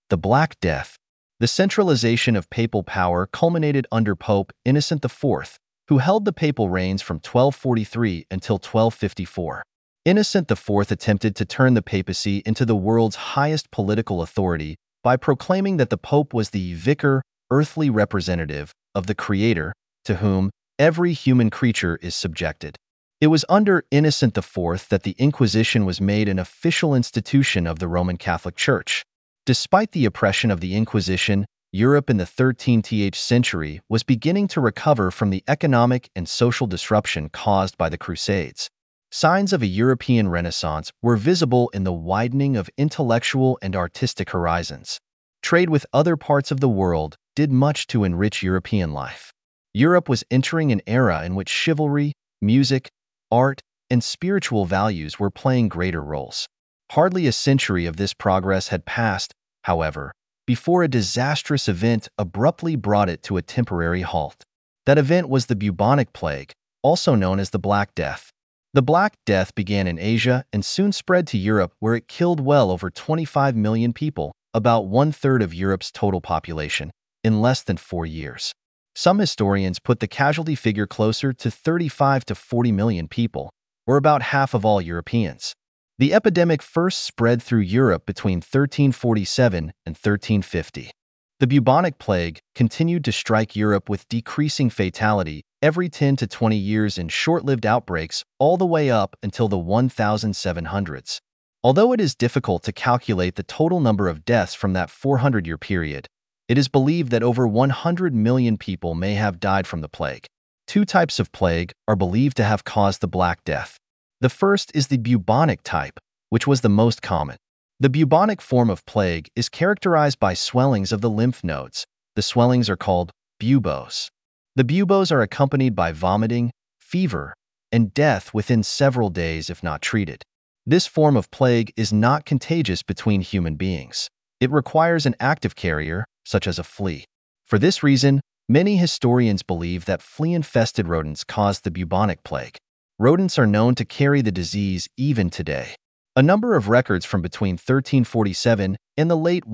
The Black Death. The centralization of papal power culminated under Pope Innocent IV, who held the papal reins from 1243 until 1254. Innocent IV attempted to turn the papacy into the world's highest political authority by proclaiming that the Pope was the vicar, earthly representative of the Creator, to whom every human creature is subjected. It was under Innocent IV that the Inquisition was made an official institution of the Roman Catholic Church. Despite the oppression of the Inquisition, Europe in the 13th century was beginning to recover from the economic and social disruption caused by the Crusades. Signs of a European Renaissance were visible in the widening of intellectual and artistic horizons. Trade with other parts of the world did much to enrich European life. Europe was entering an era in which chivalry, music, art, and spiritual values were playing greater roles. Hardly a century of this progress had passed, however, before a disastrous event abruptly brought it to a temporary halt. That event was the bubonic plague, also known as the Black Death. The Black Death began in Asia and soon spread to Europe, where it killed well over 25 million people, about one-third of Europe's total population, in less than 4 years. Some historians put the casualty figure closer to 35 to 40 million people, or about half of all Europeans. The epidemic first spread through Europe between 1347 and 1350. The bubonic plague continued to strike Europe with decreasing fatality every 10 to 20 years in short-lived outbreaks all the way up until the 1700s. Although it is difficult to calculate the total number of deaths from that 400-year period, it is believed that over 100 million people may have died from the plague. Two types of plague are believed to have caused the Black Death. The first is the bubonic type, which was the most common. The bubonic form of plague is characterized by swellings of the lymph nodes. The swellings are called buboes. The buboes are accompanied by vomiting, fever, and death within several days if not treated. This form of plague is not contagious between human beings. It requires an active carrier, such as a flea. For this reason, many historians believe that flea-infested rodents caused the bubonic plague. Rodents are known to carry the disease even today. A number of records from between 1347 and the late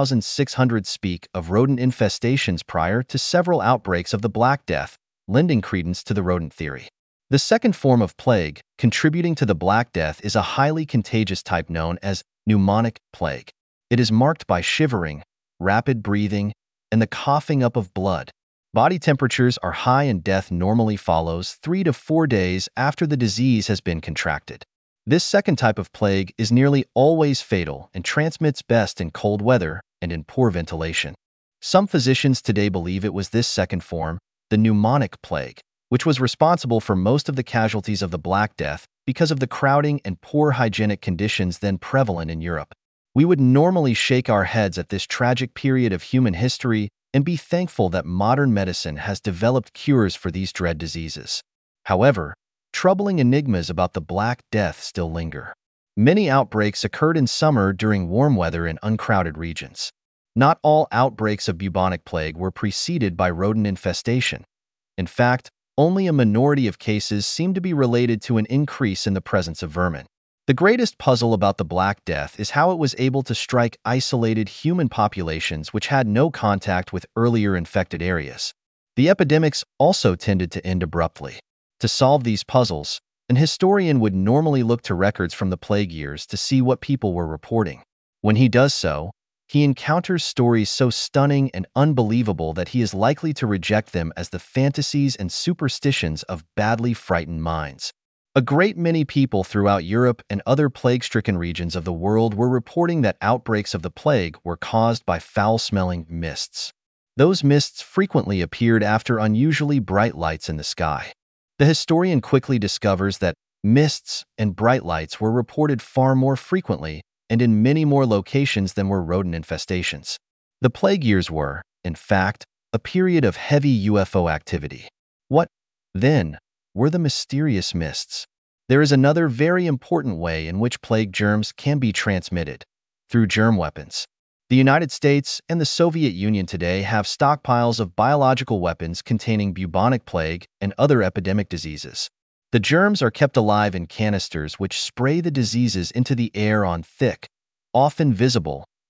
1600s speak of rodent infestations prior to several outbreaks of the Black Death, lending credence to the rodent theory. The second form of plague contributing to the Black Death is a highly contagious type known as pneumonic plague. It is marked by shivering, rapid breathing, and the coughing up of blood. Body temperatures are high and death normally follows 3 to 4 days after the disease has been contracted. This second type of plague is nearly always fatal and transmits best in cold weather and in poor ventilation. Some physicians today believe it was this second form, the pneumonic plague, which was responsible for most of the casualties of the Black Death because of the crowding and poor hygienic conditions then prevalent in Europe. We would normally shake our heads at this tragic period of human history and be thankful that modern medicine has developed cures for these dread diseases. However, troubling enigmas about the Black Death still linger. Many outbreaks occurred in summer during warm weather in uncrowded regions. Not all outbreaks of bubonic plague were preceded by rodent infestation. In fact, only a minority of cases seem to be related to an increase in the presence of vermin. The greatest puzzle about the Black Death is how it was able to strike isolated human populations which had no contact with earlier infected areas. The epidemics also tended to end abruptly. To solve these puzzles, an historian would normally look to records from the plague years to see what people were reporting. When he does so, he encounters stories so stunning and unbelievable that he is likely to reject them as the fantasies and superstitions of badly frightened minds. A great many people throughout Europe and other plague-stricken regions of the world were reporting that outbreaks of the plague were caused by foul-smelling mists. Those mists frequently appeared after unusually bright lights in the sky. The historian quickly discovers that mists and bright lights were reported far more frequently and in many more locations than were rodent infestations. The plague years were, in fact, a period of heavy UFO activity. What, then, were the mysterious mists? There is another very important way in which plague germs can be transmitted: through germ weapons. The United States and the Soviet Union today have stockpiles of biological weapons containing bubonic plague and other epidemic diseases. The germs are kept alive in canisters which spray the diseases into the air on thick, often visible,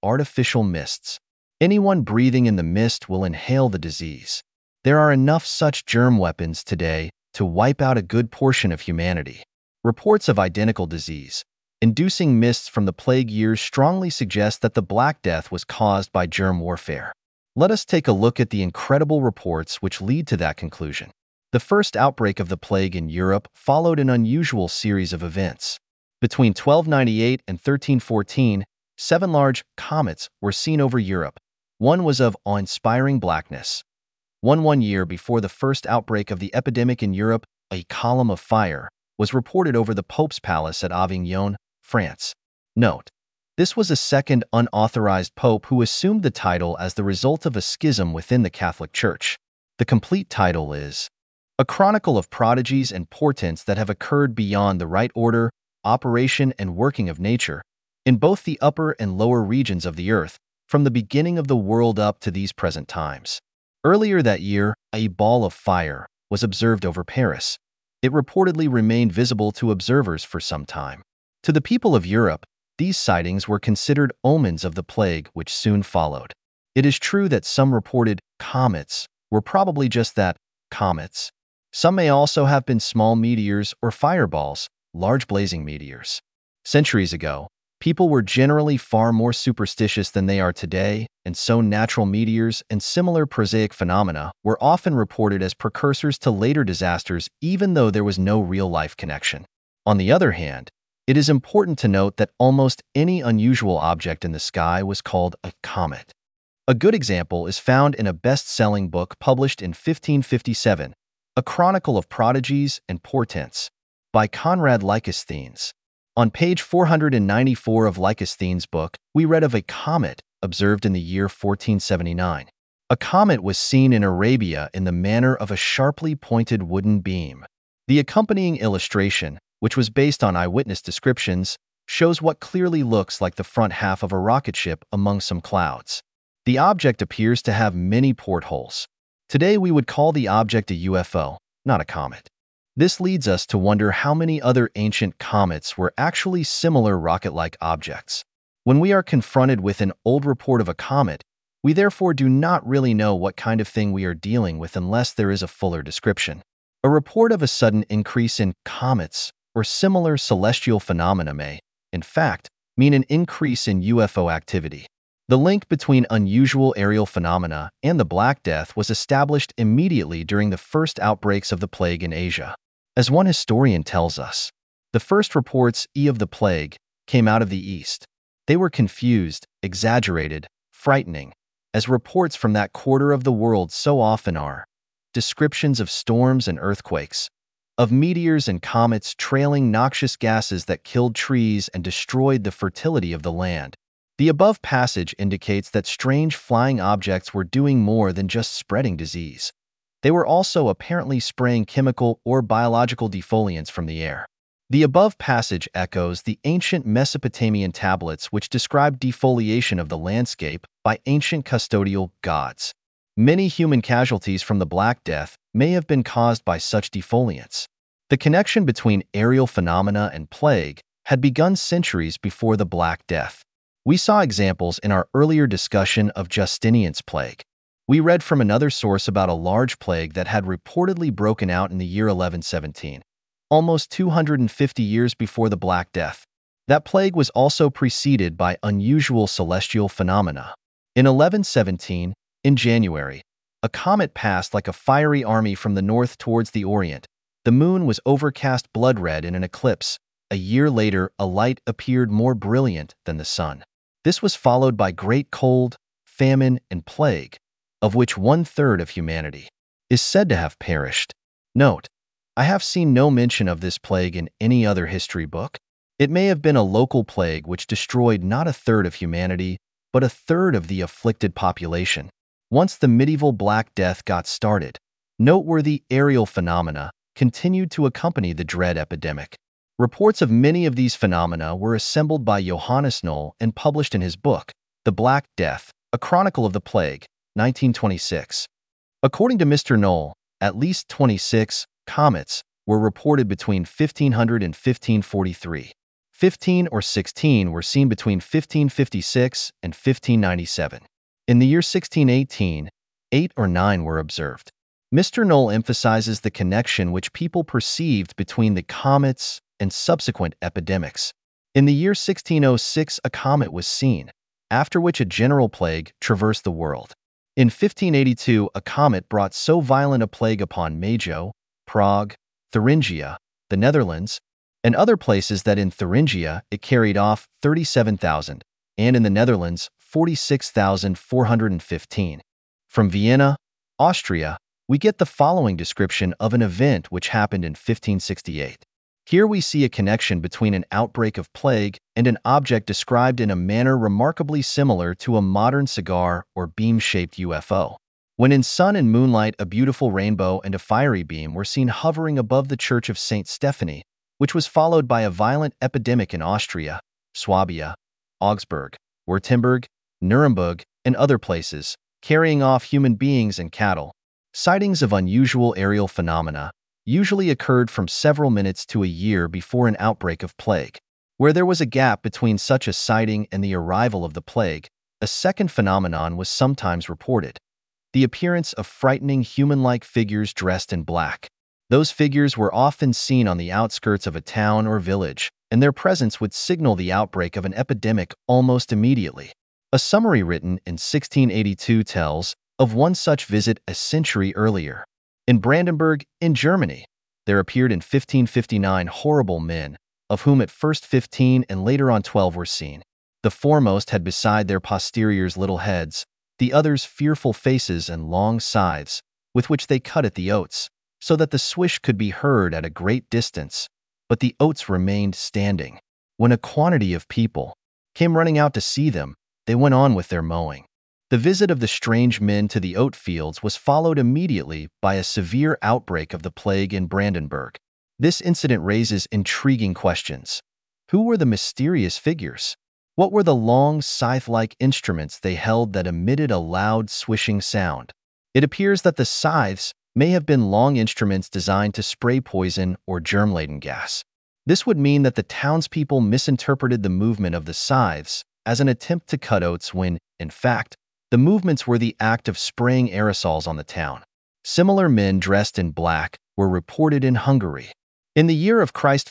artificial mists. Anyone breathing in the mist will inhale the disease. There are enough such germ weapons today to wipe out a good portion of humanity. Reports of identical disease-inducing mists from the plague years strongly suggest that the Black Death was caused by germ warfare. Let us take a look at the incredible reports which lead to that conclusion. The first outbreak of the plague in Europe followed an unusual series of events. Between 1298 and 1314, 7 large comets were seen over Europe. One was of awe-inspiring blackness. One year before the first outbreak of the epidemic in Europe, a column of fire was reported over the Pope's palace at Avignon, France. Note: this was a second unauthorized pope who assumed the title as the result of a schism within the Catholic Church. The complete title is A Chronicle of Prodigies and Portents that have occurred beyond the right order, operation, and working of nature, in both the upper and lower regions of the earth, from the beginning of the world up to these present times. Earlier that year, a ball of fire was observed over Paris. It reportedly remained visible to observers for some time. To the people of Europe, these sightings were considered omens of the plague which soon followed. It is true that some reported comets were probably just that, comets. Some may also have been small meteors or fireballs, large blazing meteors. Centuries ago, people were generally far more superstitious than they are today, and so natural meteors and similar prosaic phenomena were often reported as precursors to later disasters even though there was no real-life connection. On the other hand, it is important to note that almost any unusual object in the sky was called a comet. A good example is found in a best-selling book published in 1557, A Chronicle of Prodigies and Portents, by Conrad Lycosthenes. On page 494 of Lycosthenes' book, we read of a comet observed in the year 1479. A comet was seen in Arabia in the manner of a sharply pointed wooden beam. The accompanying illustration, which was based on eyewitness descriptions, shows what clearly looks like the front half of a rocket ship among some clouds. The object appears to have many portholes. Today we would call the object a UFO, not a comet. This leads us to wonder how many other ancient comets were actually similar rocket-like objects. When we are confronted with an old report of a comet, we therefore do not really know what kind of thing we are dealing with unless there is a fuller description. A report of a sudden increase in comets or similar celestial phenomena may, in fact, mean an increase in UFO activity. The link between unusual aerial phenomena and the Black Death was established immediately during the first outbreaks of the plague in Asia. As one historian tells us, the first reports of the plague came out of the East. They were confused, exaggerated, frightening, as reports from that quarter of the world so often are. Descriptions of storms and earthquakes, of meteors and comets trailing noxious gases that killed trees and destroyed the fertility of the land. The above passage indicates that strange flying objects were doing more than just spreading disease. They were also apparently spraying chemical or biological defoliants from the air. The above passage echoes the ancient Mesopotamian tablets which describe defoliation of the landscape by ancient custodial gods. Many human casualties from the Black Death may have been caused by such defoliants. The connection between aerial phenomena and plague had begun centuries before the Black Death. We saw examples in our earlier discussion of Justinian's plague. We read from another source about a large plague that had reportedly broken out in the year 1117, almost 250 years before the Black Death. That plague was also preceded by unusual celestial phenomena. In 1117, in January, a comet passed like a fiery army from the north towards the Orient. The moon was overcast blood red in an eclipse. A year later, a light appeared more brilliant than the sun. This was followed by great cold, famine, and plague, of which 1/3 of humanity is said to have perished. Note: I have seen no mention of this plague in any other history book. It may have been a local plague which destroyed not 1/3 of humanity, but 1/3 of the afflicted population. Once the medieval Black Death got started, noteworthy aerial phenomena continued to accompany the dread epidemic. Reports of many of these phenomena were assembled by Johannes Knoll and published in his book, The Black Death, A Chronicle of the Plague, 1926. According to Mr. Knoll, at least 26 comets were reported between 1500 and 1543. 15 or 16 were seen between 1556 and 1597. In the year 1618, 8 or 9 were observed. Mr. Knoll emphasizes the connection which people perceived between the comets and subsequent epidemics. In the year 1606, a comet was seen, after which a general plague traversed the world. In 1582, a comet brought so violent a plague upon Majo, Prague, Thuringia, the Netherlands, and other places that in Thuringia it carried off 37,000, and in the Netherlands 46,415. From Vienna, Austria, we get the following description of an event which happened in 1568. Here we see a connection between an outbreak of plague and an object described in a manner remarkably similar to a modern cigar or beam-shaped UFO. When in sun and moonlight a beautiful rainbow and a fiery beam were seen hovering above the church of St. Stephanie, which was followed by a violent epidemic in Austria, Swabia, Augsburg, Württemberg, Nuremberg, and other places, carrying off human beings and cattle. Sightings of unusual aerial phenomena usually occurred from several minutes to a year before an outbreak of plague. Where there was a gap between such a sighting and the arrival of the plague, a second phenomenon was sometimes reported: the appearance of frightening human-like figures dressed in black. Those figures were often seen on the outskirts of a town or village, and their presence would signal the outbreak of an epidemic almost immediately. A summary written in 1682 tells of one such visit a century earlier. In Brandenburg, in Germany, there appeared in 1559 horrible men, of whom at first 15 and later on 12 were seen. The foremost had beside their posteriors little heads, the others fearful faces and long scythes, with which they cut at the oats, so that the swish could be heard at a great distance, but the oats remained standing. When a quantity of people came running out to see them, they went on with their mowing. The visit of the strange men to the oat fields was followed immediately by a severe outbreak of the plague in Brandenburg. This incident raises intriguing questions. Who were the mysterious figures? What were the long, scythe-like instruments they held that emitted a loud, swishing sound? It appears that the scythes may have been long instruments designed to spray poison or germ-laden gas. This would mean that the townspeople misinterpreted the movement of the scythes as an attempt to cut oats when, in fact, the movements were the act of spraying aerosols on the town. Similar men dressed in black were reported in Hungary. In the year of Christ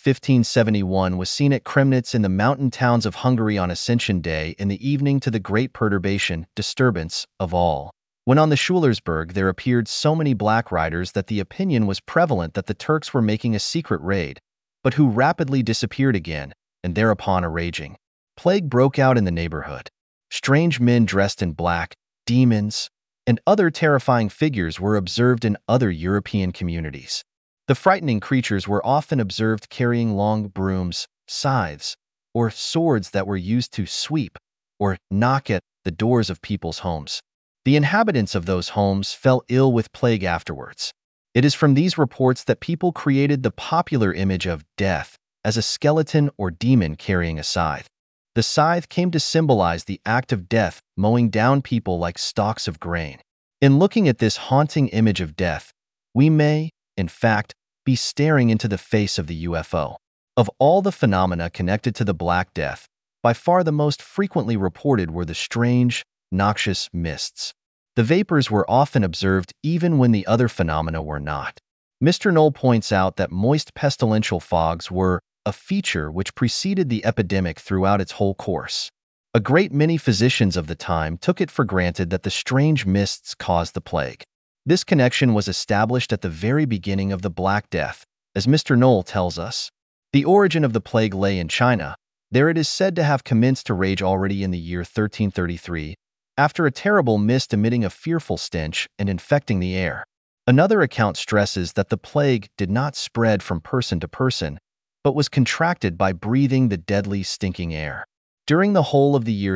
1571 was seen at Kremnitz in the mountain towns of Hungary on Ascension Day in the evening to the great perturbation, disturbance, of all, when on the Schulersberg there appeared so many black riders that the opinion was prevalent that the Turks were making a secret raid, but who rapidly disappeared again, and thereupon a raging plague broke out in the neighborhood. Strange men dressed in black, demons, and other terrifying figures were observed in other European communities. The frightening creatures were often observed carrying long brooms, scythes, or swords that were used to sweep or knock at the doors of people's homes. The inhabitants of those homes fell ill with plague afterwards. It is from these reports that people created the popular image of death as a skeleton or demon carrying a scythe. The scythe came to symbolize the act of death, mowing down people like stalks of grain. In looking at this haunting image of death, we may, in fact, be staring into the face of the UFO. Of all the phenomena connected to the Black Death, by far the most frequently reported were the strange, noxious mists. The vapors were often observed even when the other phenomena were not. Mr. Knoll points out that moist pestilential fogs were a feature which preceded the epidemic throughout its whole course. A great many physicians of the time took it for granted that the strange mists caused the plague. This connection was established at the very beginning of the Black Death, as Mr. Knoll tells us. The origin of the plague lay in China. There it is said to have commenced to rage already in the year 1333, after a terrible mist emitting a fearful stench and infecting the air. Another account stresses that the plague did not spread from person to person, but was contracted by breathing the deadly stinking air. During the whole of the year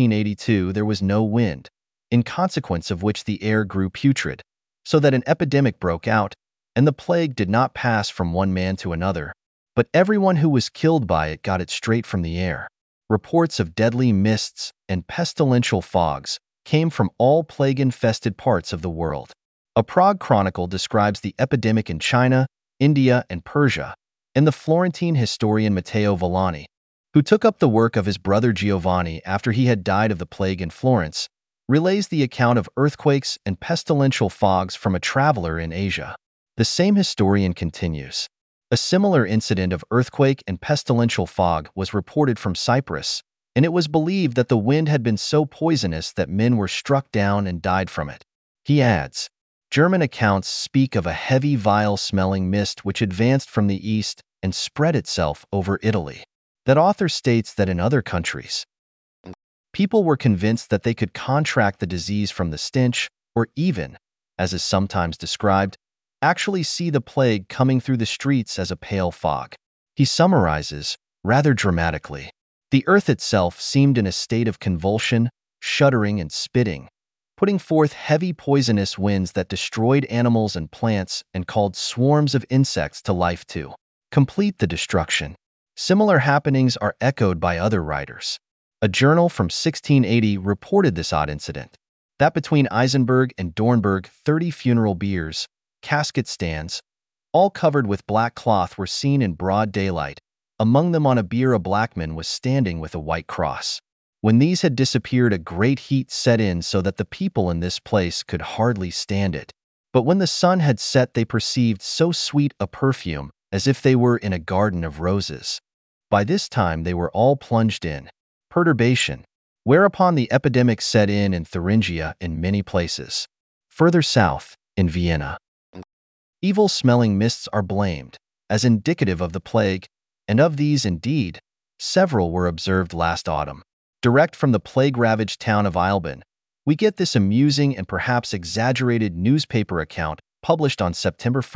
1382 there was no wind, in consequence of which the air grew putrid, so that an epidemic broke out, and the plague did not pass from one man to another, but everyone who was killed by it got it straight from the air. Reports of deadly mists and pestilential fogs came from all plague-infested parts of the world. A Prague chronicle describes the epidemic in China, India, and Persia, and the Florentine historian Matteo Villani who took up the work of his brother Giovanni after he had died of the plague in Florence, relays the account of earthquakes and pestilential fogs from a traveler in Asia. The same historian continues. A similar incident of earthquake and pestilential fog was reported from Cyprus, and it was believed that the wind had been so poisonous that men were struck down and died from it. He adds, German accounts speak of a heavy, vile-smelling mist which advanced from the east and spread itself over Italy. That author states that in other countries, people were convinced that they could contract the disease from the stench, or even, as is sometimes described, actually see the plague coming through the streets as a pale fog. He summarizes, rather dramatically, the earth itself seemed in a state of convulsion, shuddering and spitting, putting forth heavy poisonous winds that destroyed animals and plants and called swarms of insects to life to complete the destruction. Similar happenings are echoed by other writers. A journal from 1680 reported this odd incident, that between Eisenberg and Dornberg 30 funeral biers, casket stands, all covered with black cloth, were seen in broad daylight. Among them on a bier a black man was standing with a white cross. When these had disappeared, a great heat set in so that the people in this place could hardly stand it. But when the sun had set, they perceived so sweet a perfume, as if they were in a garden of roses. By this time they were all plunged in perturbation, whereupon the epidemic set in Thuringia in many places. Further south, in Vienna, evil-smelling mists are blamed, as indicative of the plague, and of these, indeed, several were observed last autumn. Direct from the plague-ravaged town of Eilben, we get this amusing and perhaps exaggerated newspaper account published on September 1,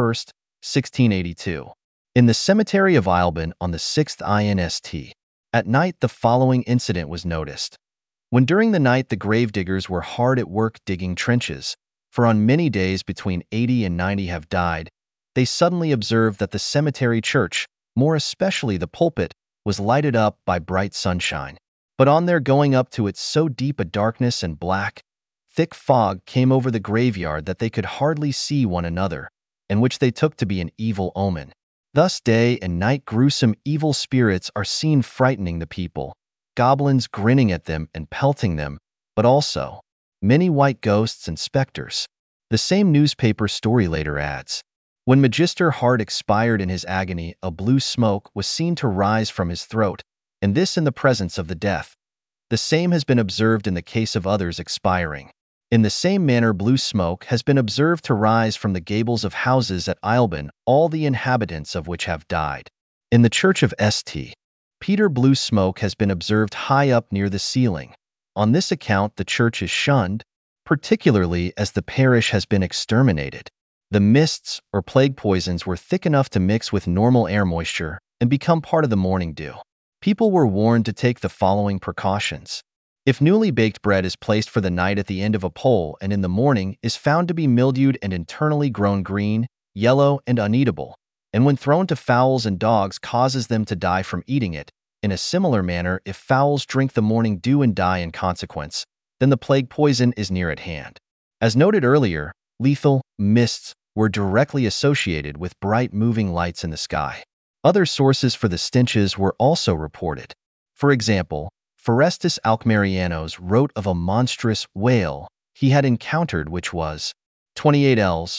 1682. In the cemetery of Eilben on the 6th INST, at night the following incident was noticed. When during the night the gravediggers were hard at work digging trenches, for on many days between 80 and 90 have died, they suddenly observed that the cemetery church, more especially the pulpit, was lighted up by bright sunshine. But on their going up to it, so deep a darkness and black, thick fog came over the graveyard that they could hardly see one another, and which they took to be an evil omen. Thus day and night gruesome evil spirits are seen frightening the people, goblins grinning at them and pelting them, but also many white ghosts and specters. The same newspaper story later adds, when Magister Hart expired in his agony, a blue smoke was seen to rise from his throat, and this in the presence of the death. The same has been observed in the case of others expiring. In the same manner blue smoke has been observed to rise from the gables of houses at Eilben, all the inhabitants of which have died. In the church of St. Peter blue smoke has been observed high up near the ceiling. On this account the church is shunned, particularly as the parish has been exterminated. The mists or plague poisons were thick enough to mix with normal air moisture and become part of the morning dew. People were warned to take the following precautions. If newly baked bread is placed for the night at the end of a pole and in the morning is found to be mildewed and internally grown green, yellow, and uneatable, and when thrown to fowls and dogs causes them to die from eating it, in a similar manner if fowls drink the morning dew and die in consequence, then the plague poison is near at hand. As noted earlier, lethal mists were directly associated with bright moving lights in the sky. Other sources for the stenches were also reported. For example, Forestus Alkmarianos wrote of a monstrous whale he had encountered which was 28 ells,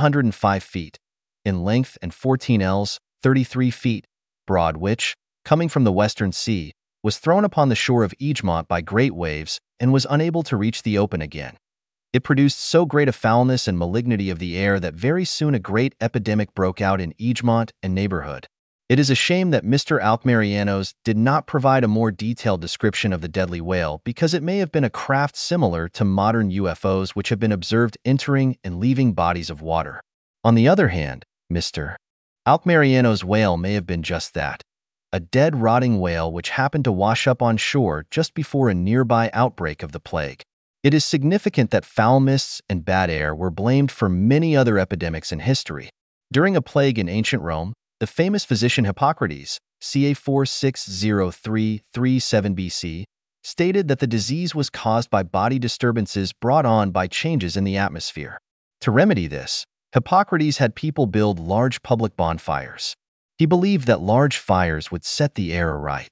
105 feet, in length and 14 ells, 33 feet, broad, which, coming from the western sea, was thrown upon the shore of Egmont by great waves and was unable to reach the open again. It produced so great a foulness and malignity of the air that very soon a great epidemic broke out in Egmont and neighborhood. It is a shame that Mr. Alkmarianos did not provide a more detailed description of the deadly whale, because it may have been a craft similar to modern UFOs which have been observed entering and leaving bodies of water. On the other hand, Mr. Alkmarianos' whale may have been just that, a dead rotting whale which happened to wash up on shore just before a nearby outbreak of the plague. It is significant that foul mists and bad air were blamed for many other epidemics in history. During a plague in ancient Rome, the famous physician Hippocrates, ca. 4603-37 BC, stated that the disease was caused by body disturbances brought on by changes in the atmosphere. To remedy this, Hippocrates had people build large public bonfires. He believed that large fires would set the air aright.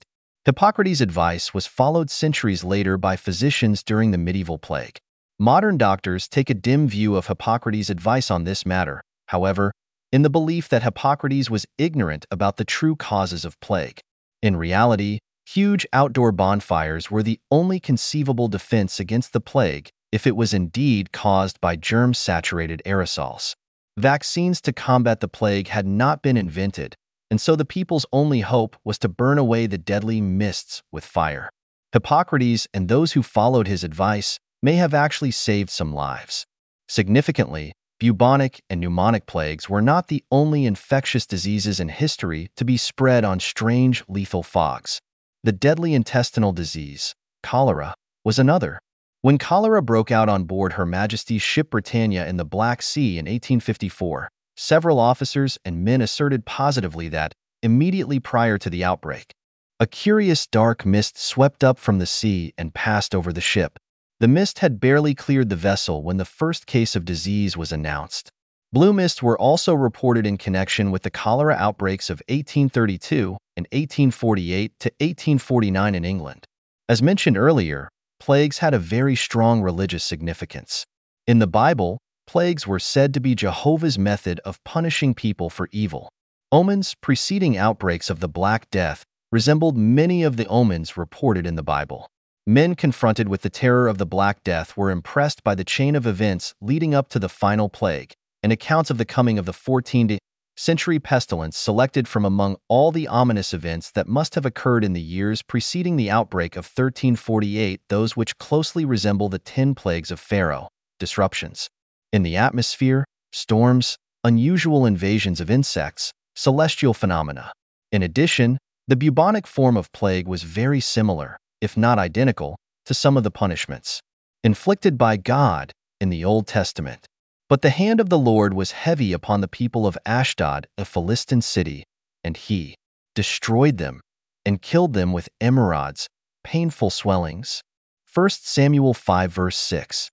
Hippocrates' advice was followed centuries later by physicians during the medieval plague. Modern doctors take a dim view of Hippocrates' advice on this matter, however, in the belief that Hippocrates was ignorant about the true causes of plague. In reality, huge outdoor bonfires were the only conceivable defense against the plague if it was indeed caused by germ-saturated aerosols. Vaccines to combat the plague had not been invented, and so the people's only hope was to burn away the deadly mists with fire. Hippocrates and those who followed his advice may have actually saved some lives. Significantly, bubonic and pneumonic plagues were not the only infectious diseases in history to be spread on strange, lethal fogs. The deadly intestinal disease, cholera, was another. When cholera broke out on board Her Majesty's ship Britannia in the Black Sea in 1854, several officers and men asserted positively that, immediately prior to the outbreak, a curious dark mist swept up from the sea and passed over the ship. The mist had barely cleared the vessel when the first case of disease was announced. Blue mist were also reported in connection with the cholera outbreaks of 1832 and 1848 to 1849 in England. As mentioned earlier, plagues had a very strong religious significance. In the Bible, plagues were said to be Jehovah's method of punishing people for evil. Omens preceding outbreaks of the Black Death resembled many of the omens reported in the Bible. Men confronted with the terror of the Black Death were impressed by the chain of events leading up to the final plague, and accounts of the coming of the 14th century pestilence selected from among all the ominous events that must have occurred in the years preceding the outbreak of 1348, those which closely resemble the 10 plagues of Pharaoh, disruptions in the atmosphere, storms, unusual invasions of insects, celestial phenomena. In addition, the bubonic form of plague was very similar, if not identical, to some of the punishments inflicted by God in the Old Testament. But the hand of the Lord was heavy upon the people of Ashdod, a Philistine city, and he destroyed them and killed them with emerods, painful swellings. 1 Samuel 5 verse 6.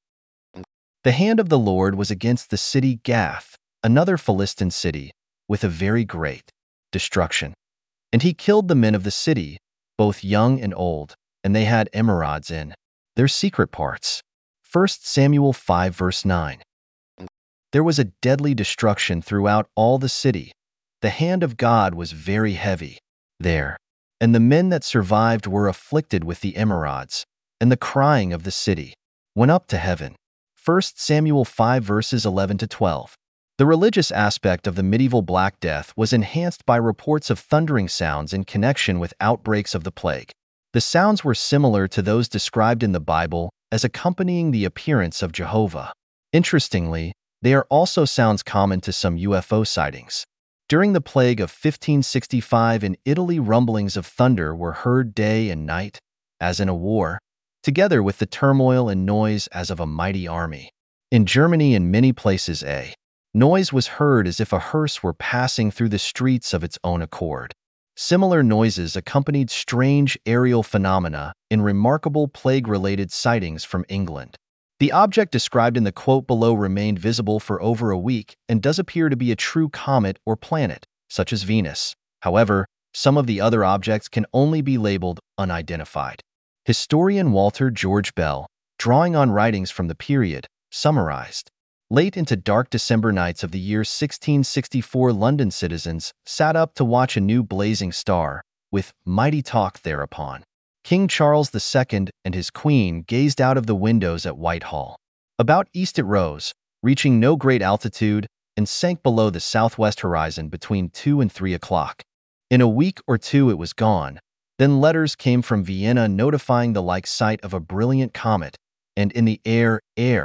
The hand of the Lord was against the city Gath, another Philistine city, with a very great destruction. And he killed the men of the city, both young and old, and they had emerods in their secret parts. 1 Samuel 5 verse 9. There was a deadly destruction throughout all the city. The hand of God was very heavy there, and the men that survived were afflicted with the emerods, and the crying of the city went up to heaven. 1 Samuel 5 verses 11 to 12. The religious aspect of the medieval Black Death was enhanced by reports of thundering sounds in connection with outbreaks of the plague. The sounds were similar to those described in the Bible as accompanying the appearance of Jehovah. Interestingly, they are also sounds common to some UFO sightings. During the plague of 1565 in Italy, rumblings of thunder were heard day and night, as in a war, together with the turmoil and noise as of a mighty army. In Germany and many places a noise was heard as if a hearse were passing through the streets of its own accord. Similar noises accompanied strange aerial phenomena in remarkable plague-related sightings from England. The object described in the quote below remained visible for over a week and does appear to be a true comet or planet, such as Venus. However, some of the other objects can only be labeled unidentified. Historian Walter George Bell, drawing on writings from the period, summarized, late into dark December nights of the year 1664, London citizens sat up to watch a new blazing star, with mighty talk thereupon. King Charles II and his queen gazed out of the windows at Whitehall. About east it rose, reaching no great altitude, and sank below the southwest horizon between 2 and 3 o'clock. In a week or two it was gone. Then letters came from Vienna notifying the like sight of a brilliant comet, and in the air,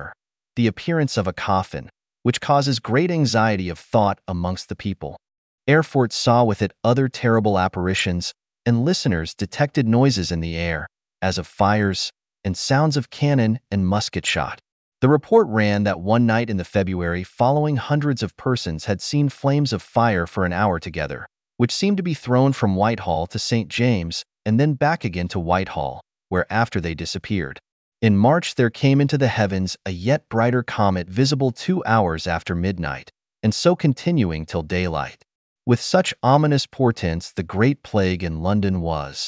the appearance of a coffin, which causes great anxiety of thought amongst the people. Erfurt saw with it other terrible apparitions, and listeners detected noises in the air, as of fires, and sounds of cannon and musket shot. The report ran that one night in the February following, hundreds of persons had seen flames of fire for an hour together, which seemed to be thrown from Whitehall to St. James and then back again to Whitehall, where after they disappeared. In March there came into the heavens a yet brighter comet visible 2 hours after midnight, and so continuing till daylight. With such ominous portents the Great Plague in London was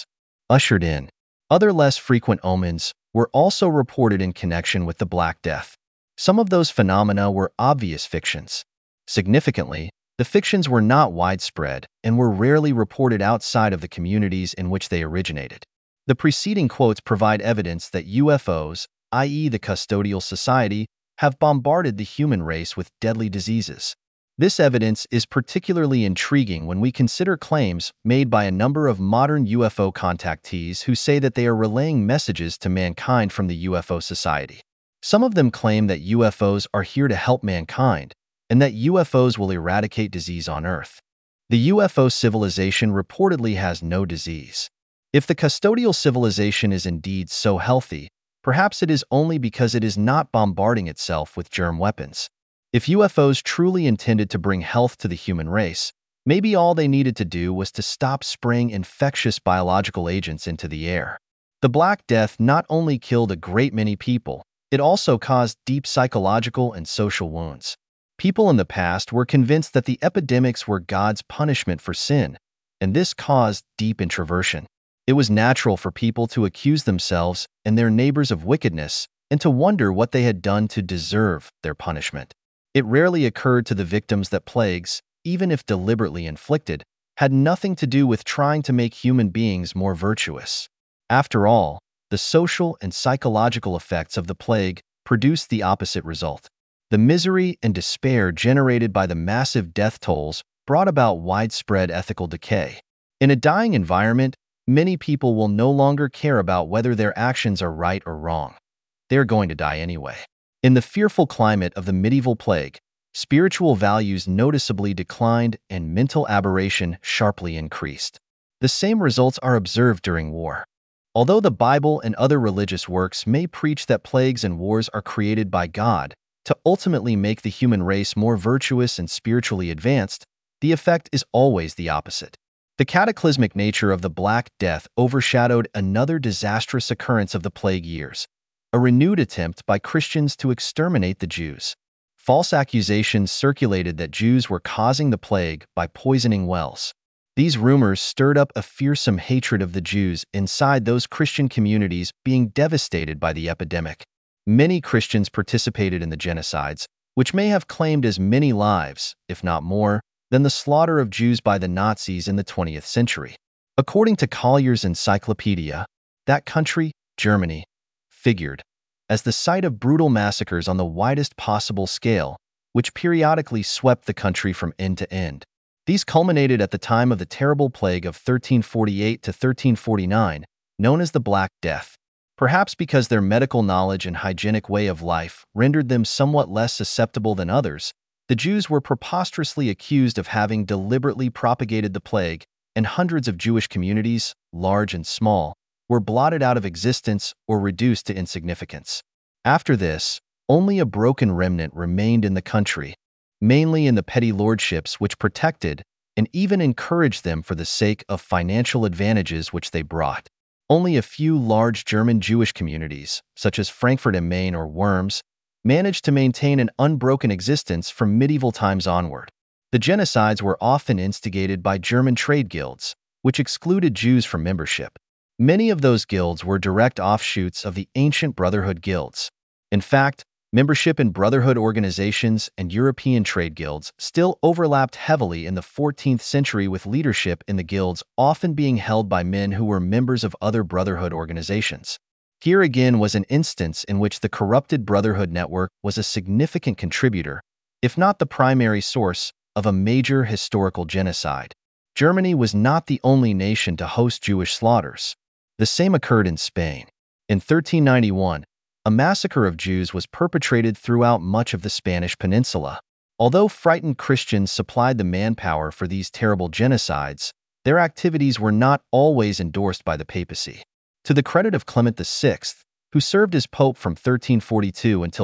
ushered in. Other less frequent omens were also reported in connection with the Black Death. Some of those phenomena were obvious fictions. Significantly, the fictions were not widespread and were rarely reported outside of the communities in which they originated. The preceding quotes provide evidence that UFOs, i.e. the custodial society, have bombarded the human race with deadly diseases. This evidence is particularly intriguing when we consider claims made by a number of modern UFO contactees who say that they are relaying messages to mankind from the UFO society. Some of them claim that UFOs are here to help mankind, and that UFOs will eradicate disease on Earth. The UFO civilization reportedly has no disease. If the custodial civilization is indeed so healthy, perhaps it is only because it is not bombarding itself with germ weapons. If UFOs truly intended to bring health to the human race, maybe all they needed to do was to stop spraying infectious biological agents into the air. The Black Death not only killed a great many people, it also caused deep psychological and social wounds. People in the past were convinced that the epidemics were God's punishment for sin, and this caused deep introversion. It was natural for people to accuse themselves and their neighbors of wickedness and to wonder what they had done to deserve their punishment. It rarely occurred to the victims that plagues, even if deliberately inflicted, had nothing to do with trying to make human beings more virtuous. After all, the social and psychological effects of the plague produced the opposite result. The misery and despair generated by the massive death tolls brought about widespread ethical decay. In a dying environment, many people will no longer care about whether their actions are right or wrong. They are going to die anyway. In the fearful climate of the medieval plague, spiritual values noticeably declined and mental aberration sharply increased. The same results are observed during war. Although the Bible and other religious works may preach that plagues and wars are created by God to ultimately make the human race more virtuous and spiritually advanced, the effect is always the opposite. The cataclysmic nature of the Black Death overshadowed another disastrous occurrence of the plague years, a renewed attempt by Christians to exterminate the Jews. False accusations circulated that Jews were causing the plague by poisoning wells. These rumors stirred up a fearsome hatred of the Jews inside those Christian communities being devastated by the epidemic. Many Christians participated in the genocides, which may have claimed as many lives, if not more, than the slaughter of Jews by the Nazis in the 20th century. According to Collier's Encyclopedia, that country, Germany, figured as the site of brutal massacres on the widest possible scale, which periodically swept the country from end to end. These culminated at the time of the terrible plague of 1348 to 1349, known as the Black Death. Perhaps because their medical knowledge and hygienic way of life rendered them somewhat less susceptible than others, the Jews were preposterously accused of having deliberately propagated the plague, and hundreds of Jewish communities, large and small, were blotted out of existence or reduced to insignificance. After this, only a broken remnant remained in the country, mainly in the petty lordships which protected and even encouraged them for the sake of financial advantages which they brought. Only a few large German Jewish communities, such as Frankfurt am Main or Worms, managed to maintain an unbroken existence from medieval times onward. The genocides were often instigated by German trade guilds, which excluded Jews from membership. Many of those guilds were direct offshoots of the ancient Brotherhood guilds. In fact, membership in Brotherhood organizations and European trade guilds still overlapped heavily in the 14th century, with leadership in the guilds often being held by men who were members of other Brotherhood organizations. Here again was an instance in which the corrupted Brotherhood network was a significant contributor, if not the primary source, of a major historical genocide. Germany was not the only nation to host Jewish slaughters. The same occurred in Spain. In 1391, a massacre of Jews was perpetrated throughout much of the Spanish peninsula. Although frightened Christians supplied the manpower for these terrible genocides, their activities were not always endorsed by the papacy. To the credit of Clement VI, who served as pope from 1342 until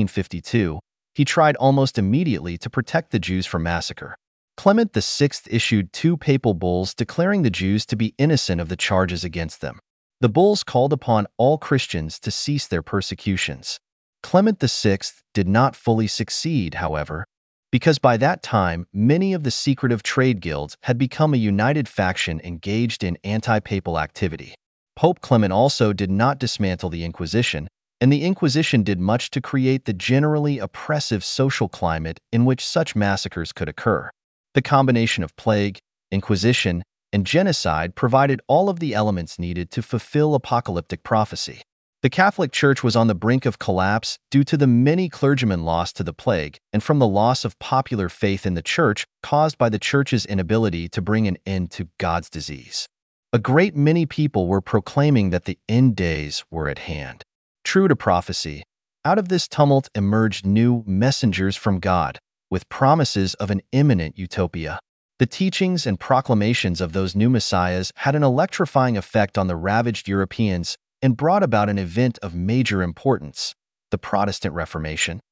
1352, he tried almost immediately to protect the Jews from massacre. Clement VI issued 2 papal bulls declaring the Jews to be innocent of the charges against them. The bulls called upon all Christians to cease their persecutions. Clement VI did not fully succeed, however, because by that time many of the secretive trade guilds had become a united faction engaged in anti-papal activity. Pope Clement also did not dismantle the Inquisition, and the Inquisition did much to create the generally oppressive social climate in which such massacres could occur. The combination of plague, Inquisition, and genocide provided all of the elements needed to fulfill apocalyptic prophecy. The Catholic Church was on the brink of collapse due to the many clergymen lost to the plague and from the loss of popular faith in the Church caused by the Church's inability to bring an end to God's disease. A great many people were proclaiming that the end days were at hand. True to prophecy, out of this tumult emerged new messengers from God, with promises of an imminent utopia. The teachings and proclamations of those new messiahs had an electrifying effect on the ravaged Europeans and brought about an event of major importance, the Protestant Reformation.